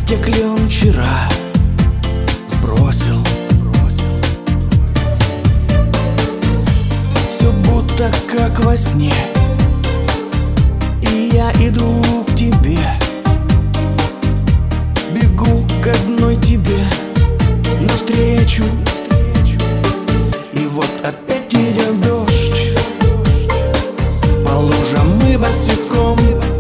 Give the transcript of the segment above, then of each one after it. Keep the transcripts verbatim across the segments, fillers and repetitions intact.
Листья клен вчера сбросил. Все будто как во сне, и я иду к тебе, бегу к одной тебе навстречу. И вот опять идет дождь, по лужам мы босиком,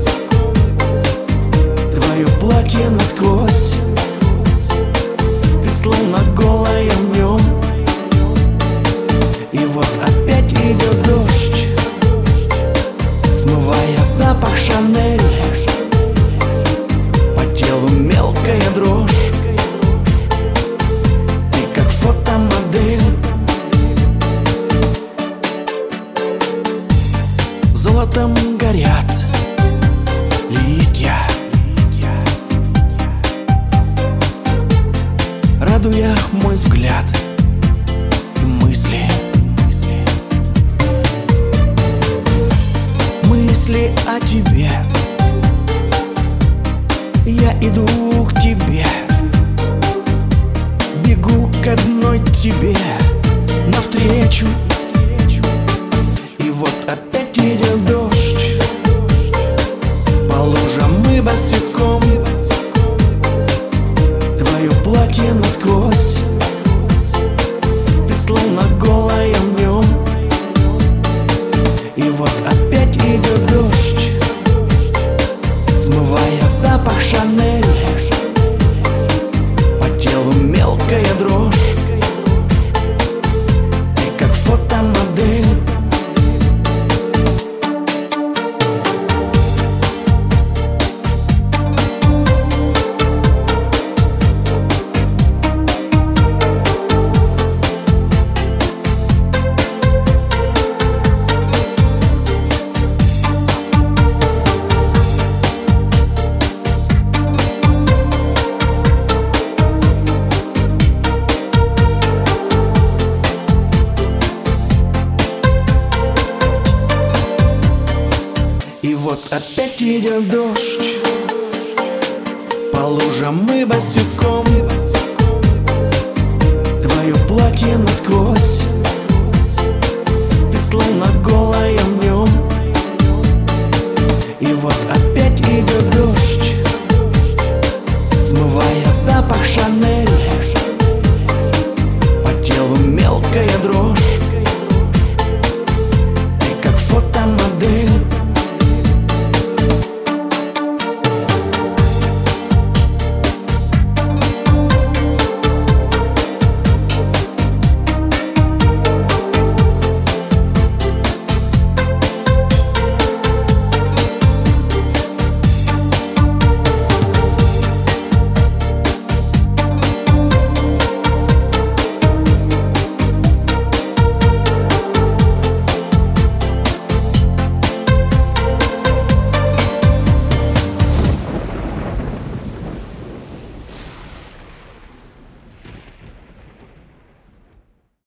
твое платье насквозь, ты словно голая в нем. И вот опять идет дождь, смывая запах Шанель, по телу мелкая дрожь, ты как фотомодель. Золотом горят листья, радуя мой взгляд и мысли. Мысли о тебе, я иду к тебе, бегу к одной тебе навстречу. И вот опять идет дождь, по лужам мы босиком, твое платье насквозь, ты словно голая в нем. И вот опять идет дождь, смывая запах Шанель, по телу мелкая дрожь, ты как фотомодель. И вот опять идет дождь, по лужам мы босиком, твое платье насквозь, ты словно голая в нем. И вот опять идет